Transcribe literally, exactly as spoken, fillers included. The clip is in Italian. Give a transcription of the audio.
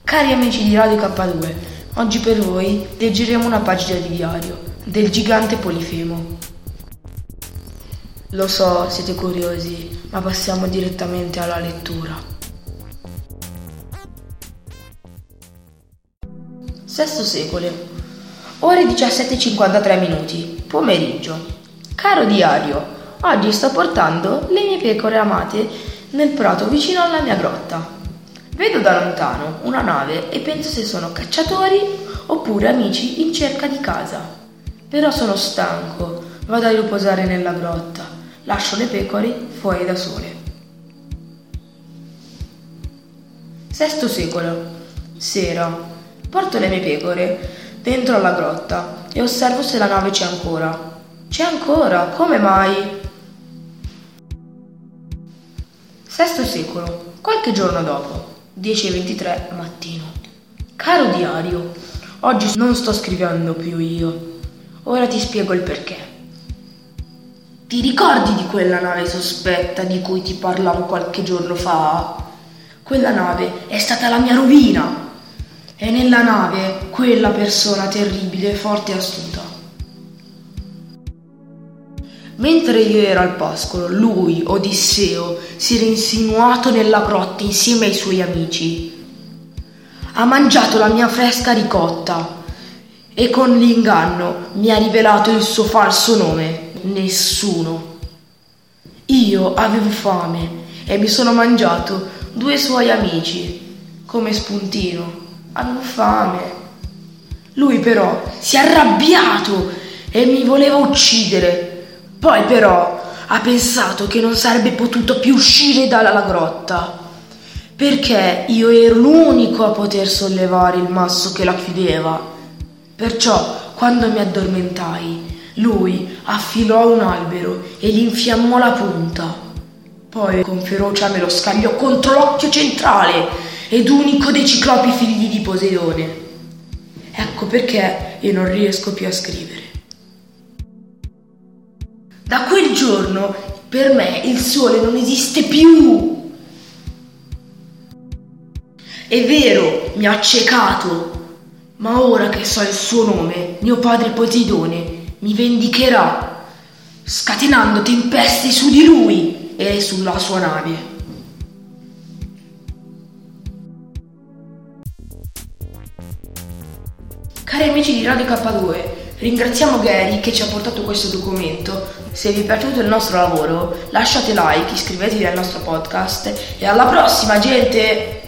Cari amici di Radio K due, oggi per voi leggeremo una pagina di diario del gigante Polifemo. Lo so, siete curiosi, ma passiamo direttamente alla lettura. Sesto secolo, ore diciassette e cinquantatré minuti, pomeriggio. Caro diario, oggi sto portando le mie pecore amate nel prato vicino alla mia grotta. Vedo da lontano una nave e penso se sono cacciatori oppure amici in cerca di casa. Però sono stanco, vado a riposare nella grotta, lascio le pecore fuori da sole. Sesto secolo, sera, porto le mie pecore dentro alla grotta e osservo se la nave c'è ancora. C'è ancora, come mai? Sesto secolo, qualche giorno dopo. dieci e ventitré mattino. Caro diario, oggi non sto scrivendo più io. Ora ti spiego il perché. Ti ricordi di quella nave sospetta di cui ti parlavo qualche giorno fa? Quella nave è stata la mia rovina. È nella nave quella persona terribile, forte e astuta. Mentre io ero al pascolo, lui, Odisseo, si era insinuato nella grotta insieme ai suoi amici. Ha mangiato la mia fresca ricotta e con l'inganno mi ha rivelato il suo falso nome, Nessuno. Io avevo fame e mi sono mangiato due suoi amici come spuntino. Avevo fame. Lui però si è arrabbiato e mi voleva uccidere. Poi però ha pensato che non sarebbe potuto più uscire dalla grotta, perché io ero l'unico a poter sollevare il masso che la chiudeva. Perciò, quando mi addormentai, lui affilò un albero e gli infiammò la punta. Poi con ferocia me lo scagliò contro l'occhio centrale ed unico dei ciclopi figli di Poseidone. Ecco perché io non riesco più a scrivere. Da quel giorno per me il sole non esiste più. È vero, mi ha accecato, ma ora che so il suo nome, mio padre Poseidone mi vendicherà, scatenando tempeste su di lui e sulla sua nave. Cari amici di Radio K due, ringraziamo Gary che ci ha portato questo documento. Se vi è piaciuto il nostro lavoro, lasciate like, iscrivetevi al nostro podcast e alla prossima, gente!